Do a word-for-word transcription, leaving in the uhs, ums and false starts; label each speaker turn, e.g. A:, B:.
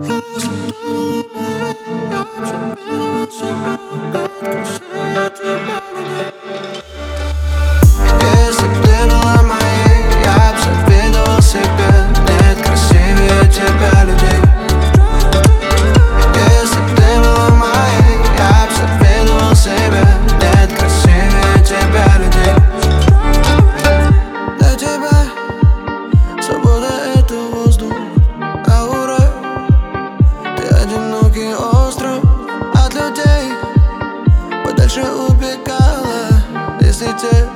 A: Если б ты была моей, я б завидовал себе. Нет красивее тебя людей. Если б ты была моей, я б завидовал себе. Нет красивее тебя людей. Для тебя свобода — это воздух, аура. Ты одинокий остров от людей, подальше убегала. Если те